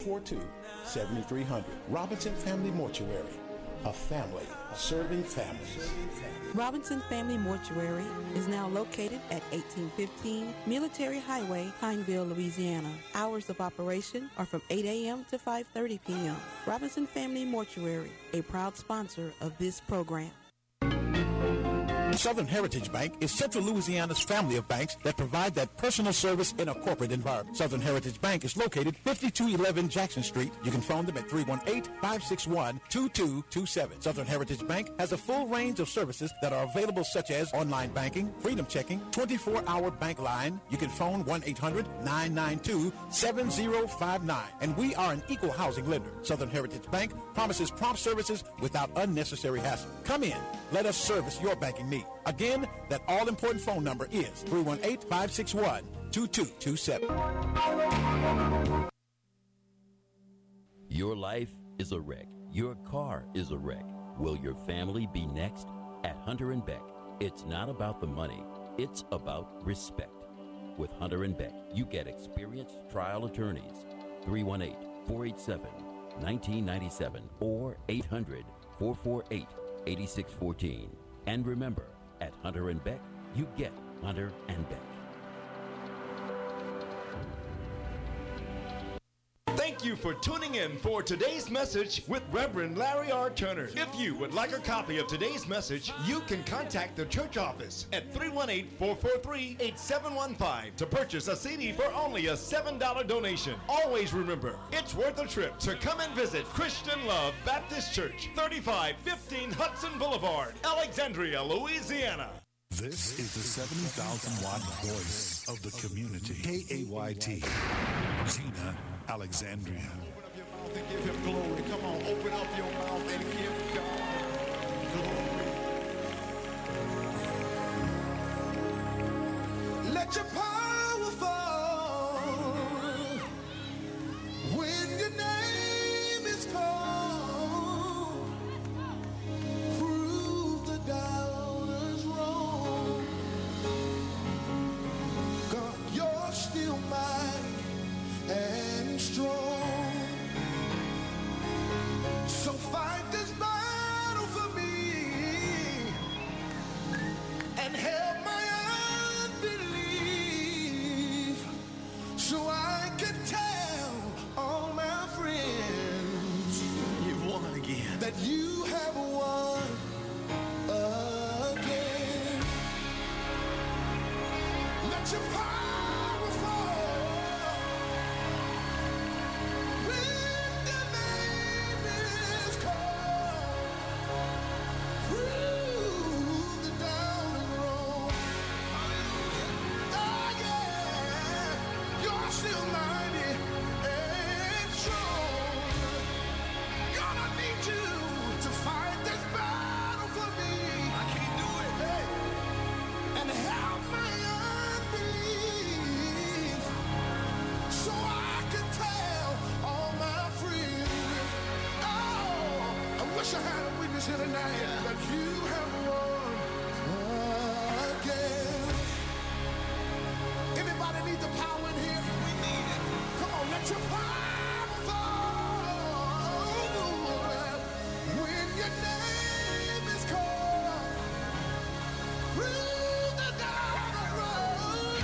42-7300. Robinson Family Mortuary. A family serving families. Robinson Family Mortuary is now located at 1815 Military Highway, Pineville, Louisiana. Hours of operation are from 8 a.m. to 5:30 p.m. Robinson Family Mortuary, a proud sponsor of this program. Southern Heritage Bank is Central Louisiana's family of banks that provide that personal service in a corporate environment. Southern Heritage Bank is located 5211 Jackson Street. You can phone them at 318-561-2227. Southern Heritage Bank has a full range of services that are available, such as online banking, freedom checking, 24-hour bank line. You can phone 1-800-992-7059. And we are an equal housing lender. Southern Heritage Bank promises prompt services without unnecessary hassle. Come in. Let us service your banking needs. Again, that all-important phone number is 318-561-2227. Your life is a wreck. Your car is a wreck. Will your family be next? At Hunter & Beck, it's not about the money. It's about respect. With Hunter & Beck, you get experienced trial attorneys. 318-487-1997 or 800-448-8614. And remember, at Hunter & Beck, you get Hunter & Beck. Thank you for tuning in for today's message with Reverend Larry R. Turner. If you would like a copy of today's message, you can contact the church office at 318-443-8715 to purchase a CD for only a $7 donation. Always remember, it's worth a trip to come and visit Christian Love Baptist Church, 3515 Hudson Boulevard, Alexandria, Louisiana. This is the 70,000-watt voice of the community. KAYT, Gina, Alexandria. Open up your mouth and give him glory. Come on, open up your mouth and give God glory. Let your power fall when your name is called. Prove the doubters wrong. God, you're still mighty and strong. So fight this battle for me and help my unbelief, so I can tell all my friends you've won again, that you have won again. Let your power fall. Still mighty and strong. God, I need you to fight this battle for me. I can't do it. Hey. And help my unbelief, so I can tell all my friends. Oh, I wish I had a witness here tonight that you have won again. Anybody need the power in here? Come on, let your power fall when your name is called. Through the dark road.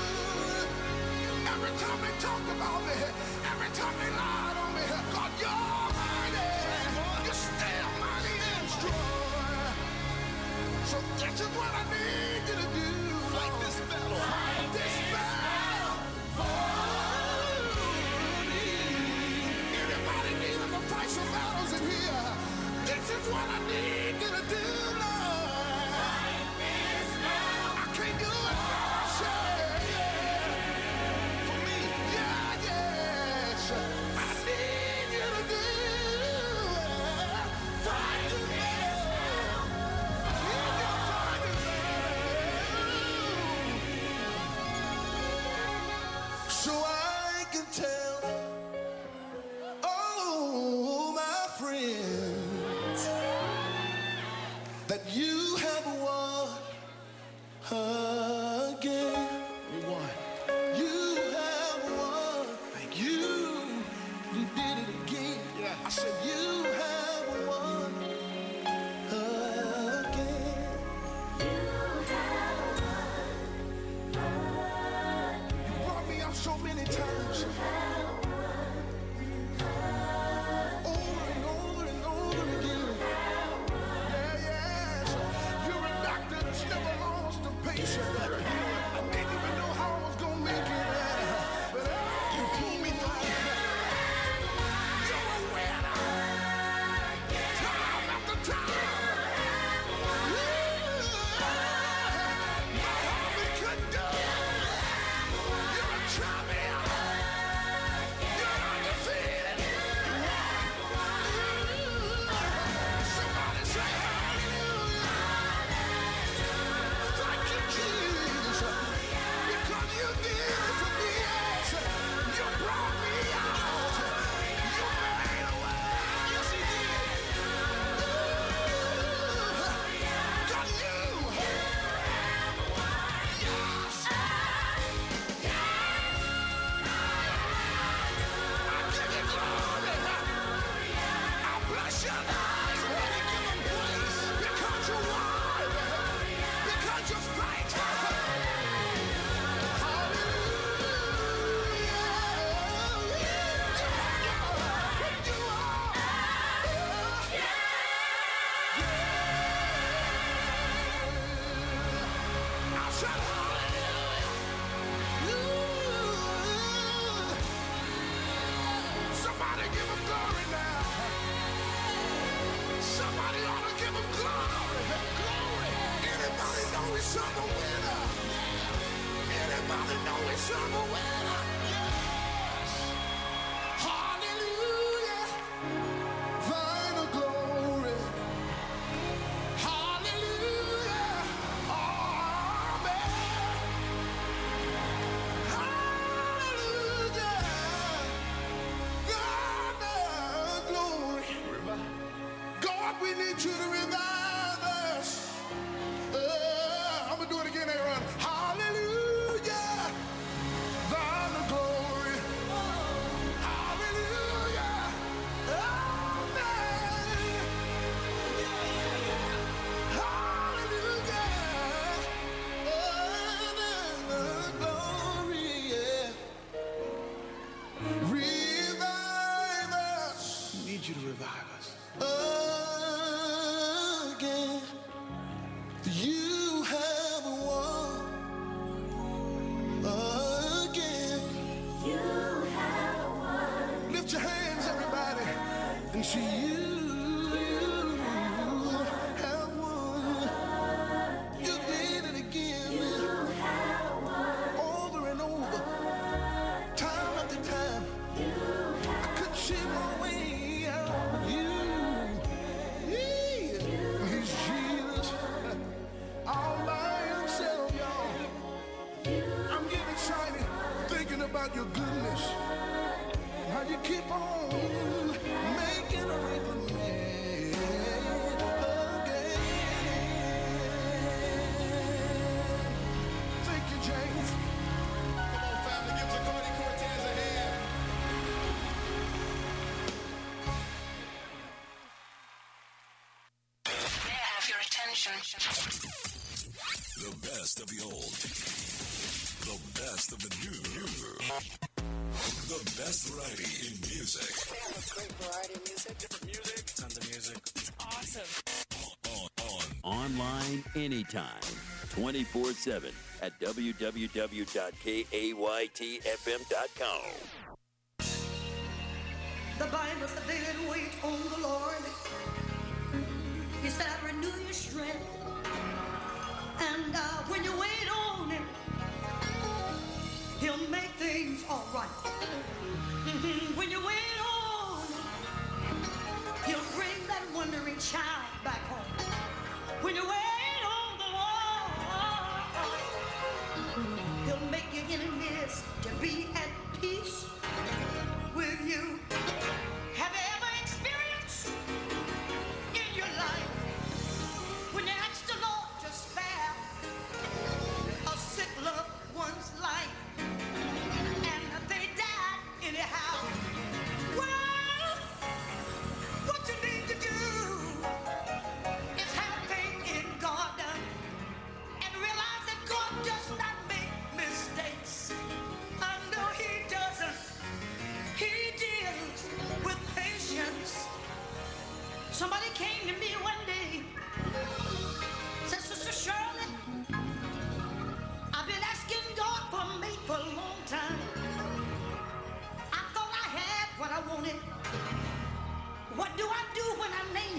Every time they talked about me, every time they lied on me, God, you're mighty. You're still mighty and strong. So this is what I need you to do. Fight this battle. Fight this battle for me. Anybody needing to fight some battles in here? This is what I need you to do, Lord. Fight this battle. I can't do it by myself. For me, yes. I need you to do it. Fight this battle. Fight this battle. So I can tell all my friends that you have won. did it again. Yeah. I said, you have won again. You have won. You brought me out so many times. Over and over and over again. Yeah, yes. You're a doctor that's never lost a patient. I didn't even know how I was gonna make it. But you pulled me through. You're a winner. Time after time. My heart couldn't do it. You're a champion. You're undefeated. Somebody say hallelujah. Thank you, Jesus. Because you did it for me. You brought me out. You made a way. Yes, he did. God, you. Yes. I give you glory. I bless your name. Somebody give him praise. Because you're wise. Because you're faithful. Somebody give him glory now. Somebody ought to give him glory. Glory. Anybody know he's a winner? Anybody know he's a winner? Yes. Hallelujah. Thine glory. Hallelujah. Amen. Hallelujah. God, glory. God, we need you to revive us. I'm going to do it again, Aaron. Hallelujah. Thine the glory. Hallelujah. Amen. Hallelujah. Thine the glory. Yeah. Revive us. We need you to revive us. Again. You have won again. You have won. Lift your hands, everybody, and see you have won. You did it again. You have won. Over and over. Time after time. I could see my way out. He's Jesus. All by himself, y'all. I'm getting excited thinking about your goodness. How you keep on making a way for me again. Thank you, James. Come on, family, give Zacardi Cortez a hand. May I have your attention? The best of the old. The best of the new. The best variety in music. We have a great variety of music. Different music. Tons of music. It's awesome. Online anytime, 24/7 at www.kaytfm.com. The Bible said they that wait on the Lord, He said, I renew your strength. And when you wait on Him, He'll make things all right. When you wait on Him, He'll bring that wandering child back home. When you wait on the Lord, He'll make your enemies to be at peace with you. Have you ever experienced in your life when you asked the Lord to spare a sick loved one's life and they died anyhow?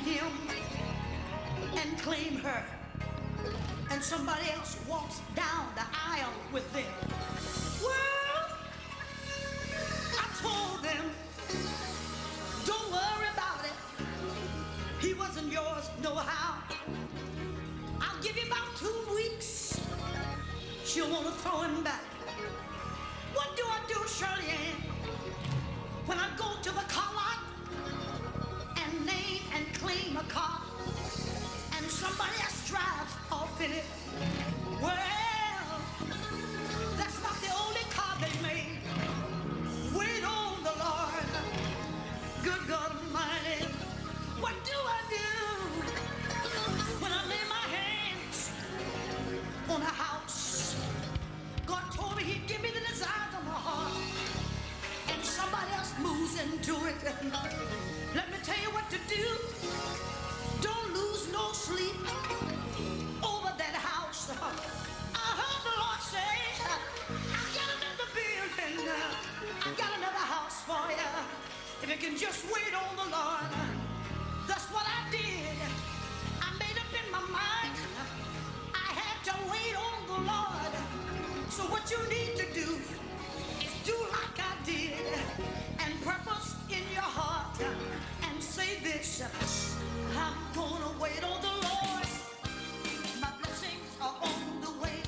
him and claim her, and somebody else walks down the aisle with them. Well, I told them, don't worry about it. He wasn't yours, no how. I'll give you about 2 weeks. She'll want to throw him back. What do I do, Shirley Ann, when I go to the car lot and name and claim a car, and somebody else drives off in it? Well, that's not the only car they made. Wait on the Lord. Good God Almighty. What do I do when I lay my hands on a house? God told me he'd give me the desires of my heart, and somebody else moves into it. Let me tell you what to do. Don't lose no sleep over that house. I heard the Lord say, I got another building. I got another house for you. If you can just wait on the Lord. That's what I did. I made up in my mind. I had to wait on the Lord. So what you need to do is do like I did and purpose in your heart and say this: I'm gonna wait on the Lord. My blessings are on the way.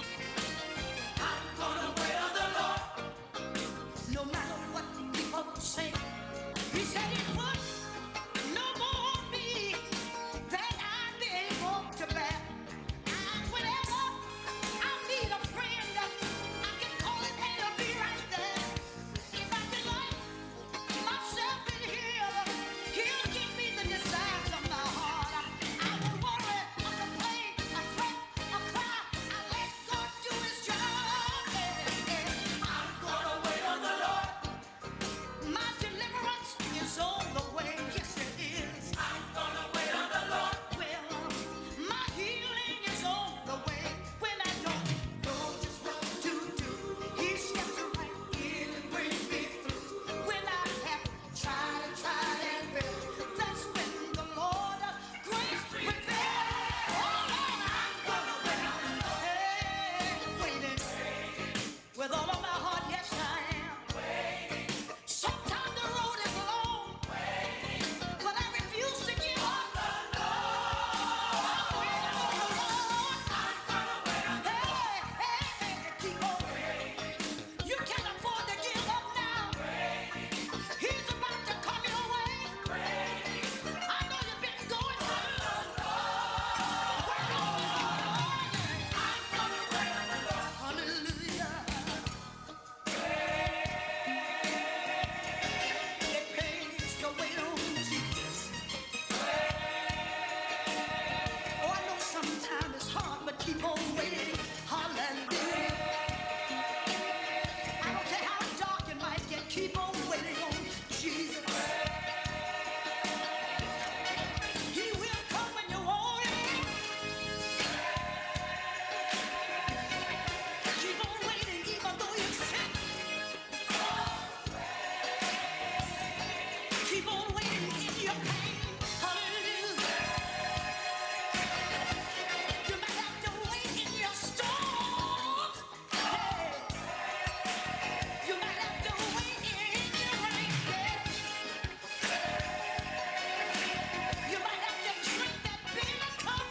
I'm gonna wait on the Lord. No matter what people say. He said he would. No more on me than I'd be able to bear. And whenever I need a friend, I can call him and he'll be right there. If I delight myself in him, he'll give me the desires of my heart. I won't worry, I complain, I fret, I cry. I let God do his job. I'm gonna wait on the Lord. My deliverance is on the way. Yes, it is. I'm gonna wait on the Lord. Well, my healing is on the way. When I don't know just what to do, he steps right in and brings me through. When I have tried and failed, that's when the Lord grace prevails. Oh Lord, I'm gonna wait on the Lord. Hey, waiting with all of my heart. Yes, I am. Sometimes the road is long, but I refuse to give up. I'm waiting on the Lord. I'm gonna wait on the Lord. Hey, keep on waiting. You can't afford to give up now. He's about to come your way. I know you've been going through. Wait on the Lord. I'm gonna wait on the Lord. Hallelujah. It pays to wait on Jesus. Oh, I know sometimes it's hard, but keep on waiting. Hallelujah. I don't care how dark it might get, keep on waiting on Jesus. He will come when you want him. Keep on waiting even though you're sick. Keep on waiting in your pain. Hallelujah. You might have to wait in your storm. Hey. You might have to wait in your rain. You might have to drink that bitter cup.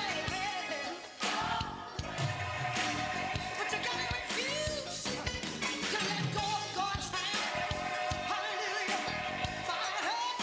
But you gotta refuse to let go of God's hand. Hallelujah. For I heard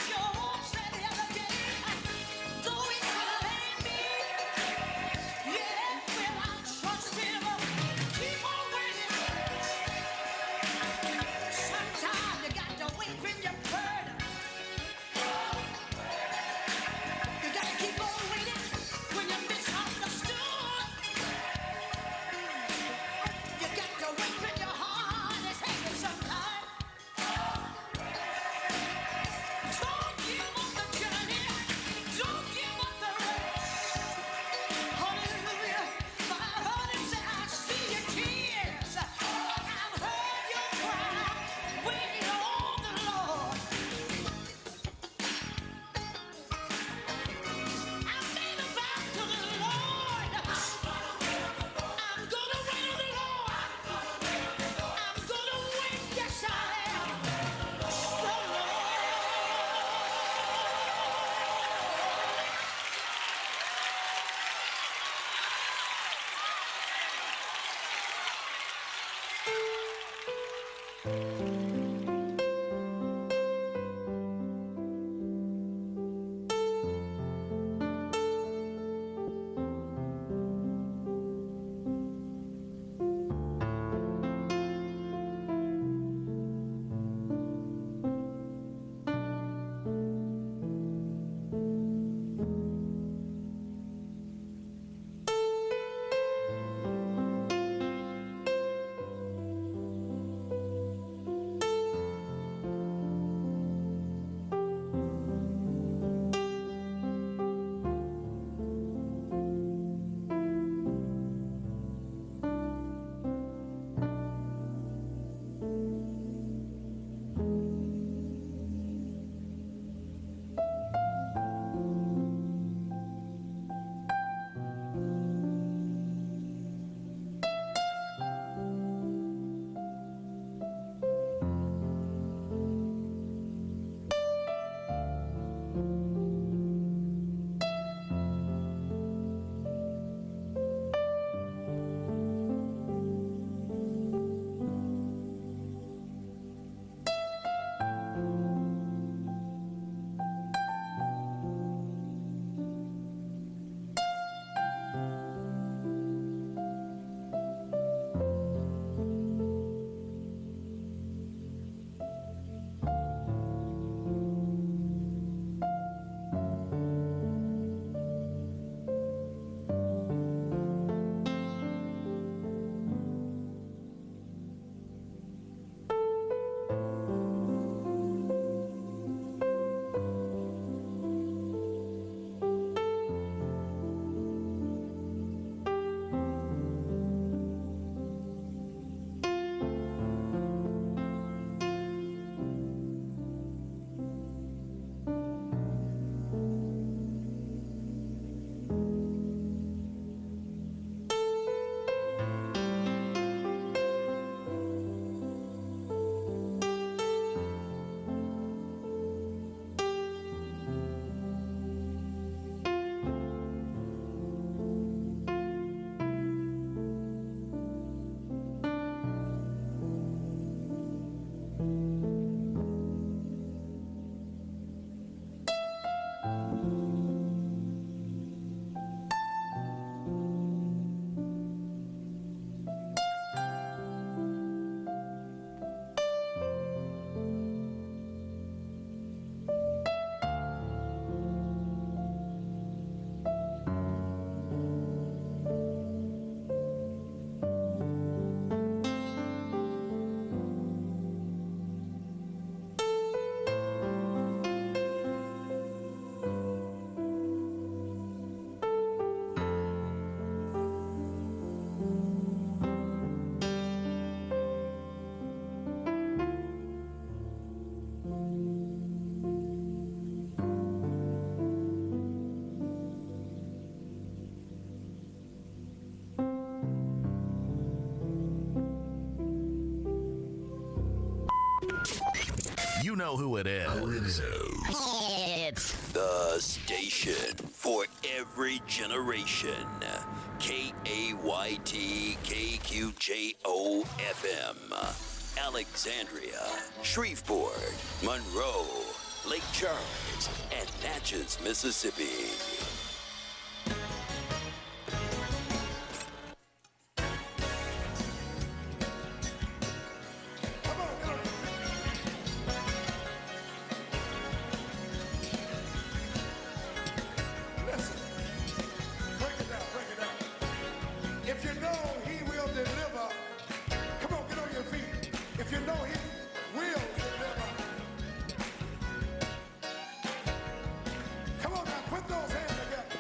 You know who it is. It's the station for every generation. KAYT KQJO FM. Alexandria, Shreveport, Monroe, Lake Charles, and Natchez, Mississippi. Come on now, put those hands together.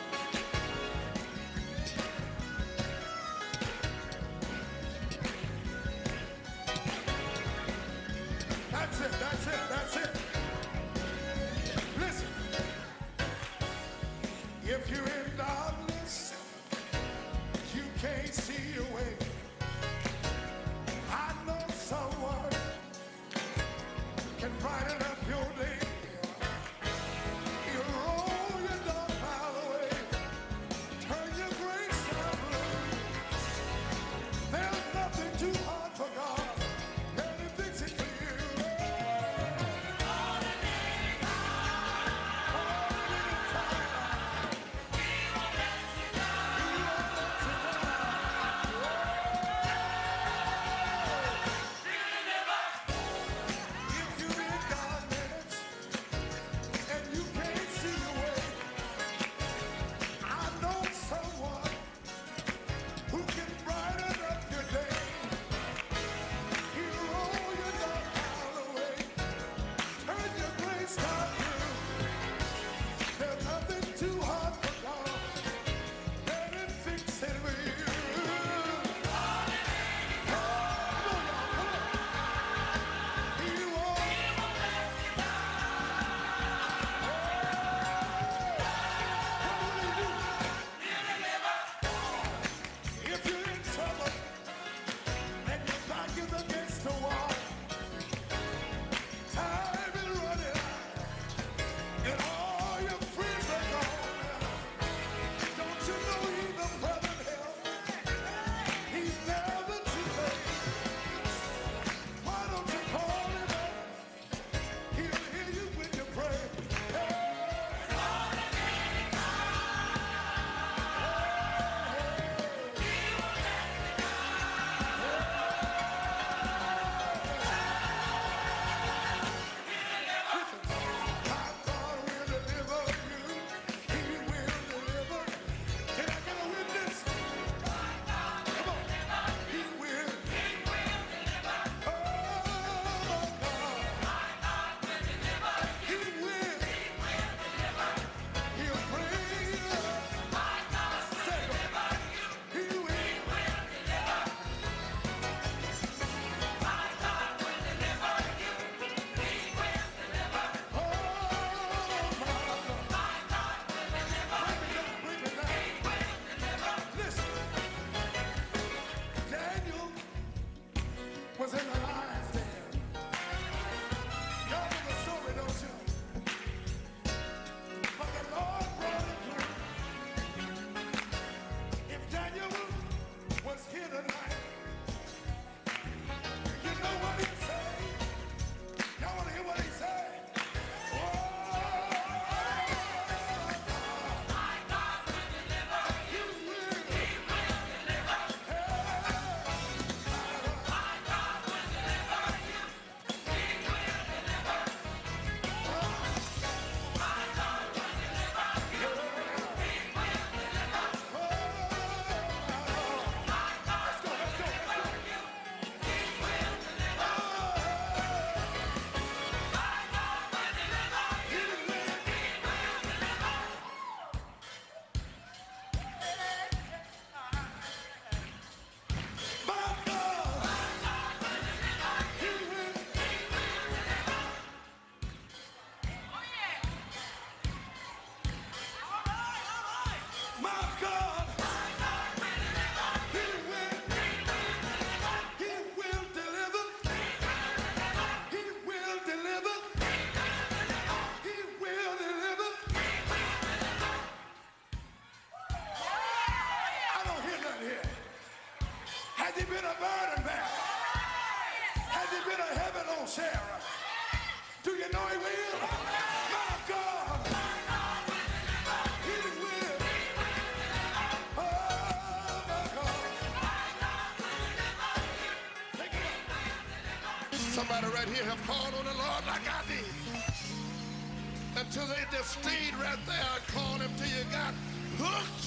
here have called on the Lord like I did, until they just stayed right there and called him till you got hooked?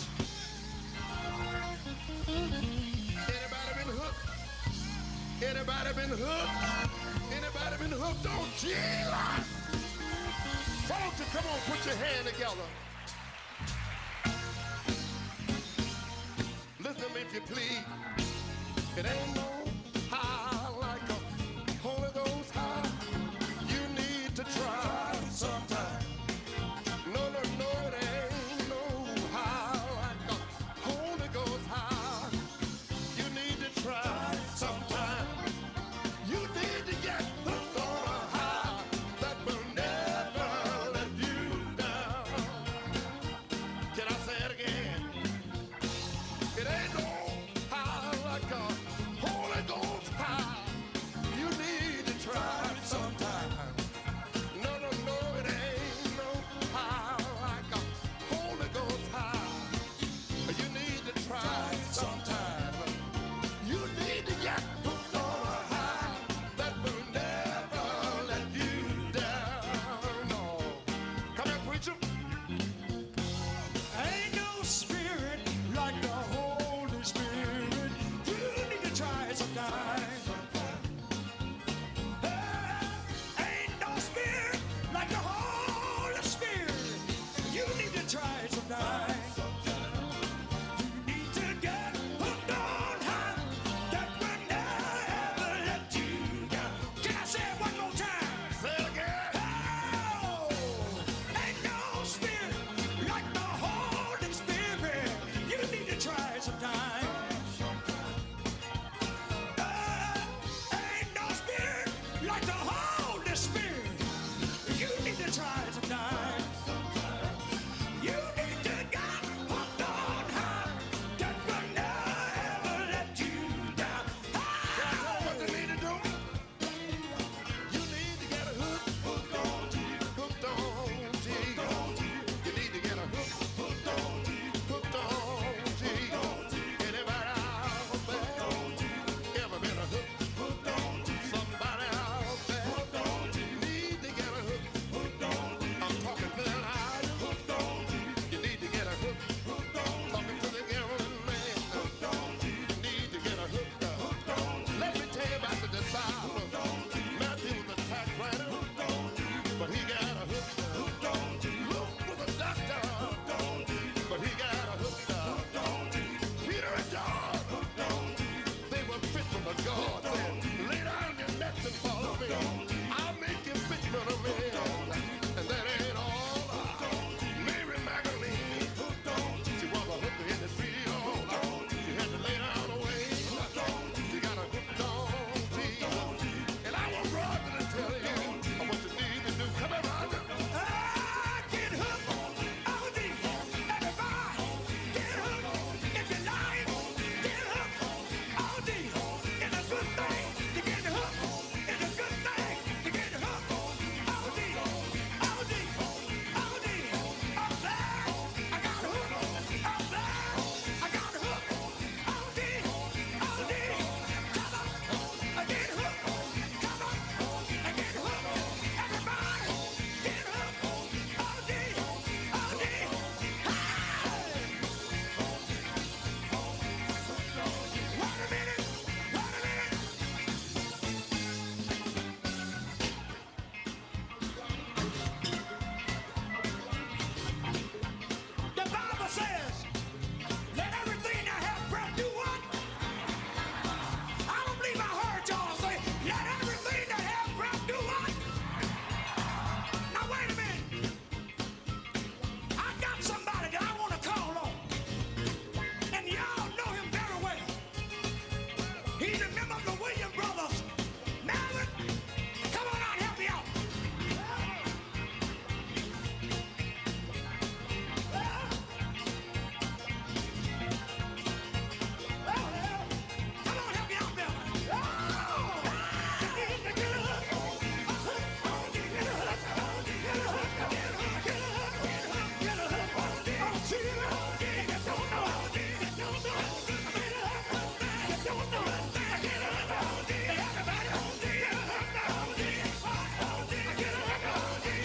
Anybody been hooked? Anybody been hooked? Anybody been hooked on Jesus? Why don't you come on, put your hand together. Listen if you please. It ain't no